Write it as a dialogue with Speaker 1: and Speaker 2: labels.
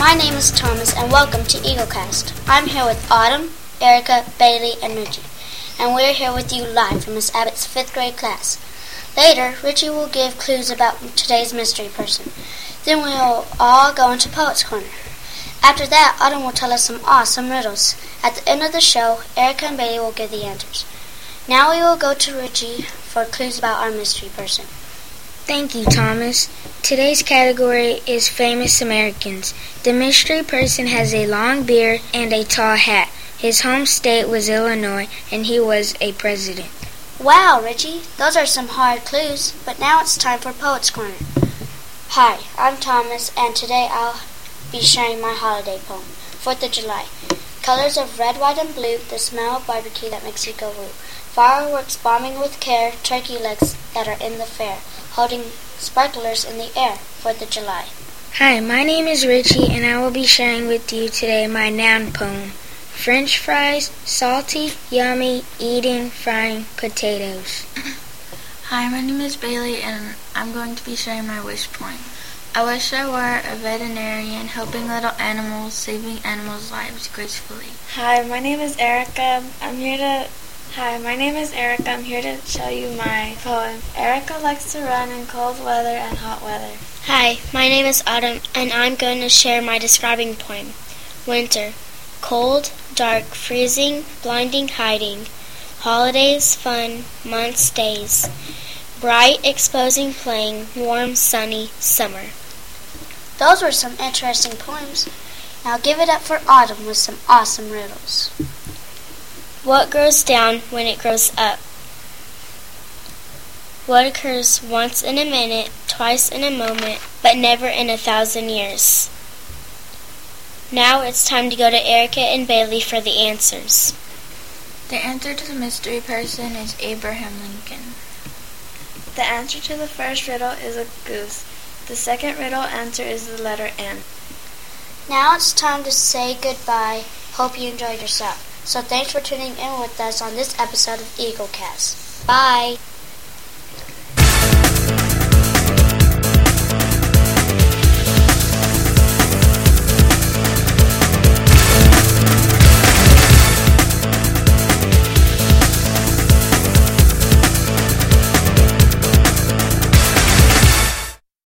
Speaker 1: My name is Thomas, and welcome to EagleCast. I'm here with Autumn, Erica, Bailey, and Richie, and we're here with you live from Miss Abbott's 5th grade class. Later, Richie will give clues about today's mystery person. Then we'll all go into Poets Corner. After that, Autumn will tell us some awesome riddles. At the end of the show, Erica and Bailey will give the answers. Now we will go to Richie for clues about our mystery person.
Speaker 2: Thank you, Thomas. Today's category is famous Americans. The mystery person has a long beard and a tall hat. His home state was Illinois, and he was a president.
Speaker 1: Wow, Richie, those are some hard clues, but now it's time for Poets Corner. Hi, I'm Thomas, and today I'll be sharing my holiday poem, 4th of July. Colors of red, white, and blue, the smell of barbecue that makes you go woo. Fireworks bombing with care, turkey legs that are in the fair, holding sparklers in the air, 4th of July.
Speaker 2: Hi, my name is Richie, and I will be sharing with you today my noun poem. French fries, salty, yummy, eating, frying, potatoes.
Speaker 3: Hi, my name is Bailey, and I'm going to be sharing my wish poem. I wish I were a veterinarian, helping little animals, saving animals' lives gracefully.
Speaker 4: Hi, my name is Erica. I'm here to show you my poem. Erica likes to run in cold weather and hot weather.
Speaker 5: Hi, my name is Autumn, and I'm going to share my describing poem. Winter. Cold, dark, freezing, blinding, hiding. Holidays, fun, months, days. Bright, exposing, playing, warm, sunny, summer.
Speaker 1: Those were some interesting poems. Now give it up for Autumn with some awesome riddles.
Speaker 5: What grows down when it grows up? What occurs once in a minute, twice in a moment, but never in 1,000 years? Now it's time to go to Erica and Bailey for the answers.
Speaker 3: The answer to the mystery person is Abraham Lincoln.
Speaker 4: The answer to the first riddle is a goose. The second riddle answer is the letter N.
Speaker 1: Now it's time to say goodbye. Hope you enjoyed yourself. So thanks for tuning in with us on this episode of EagleCast. Bye!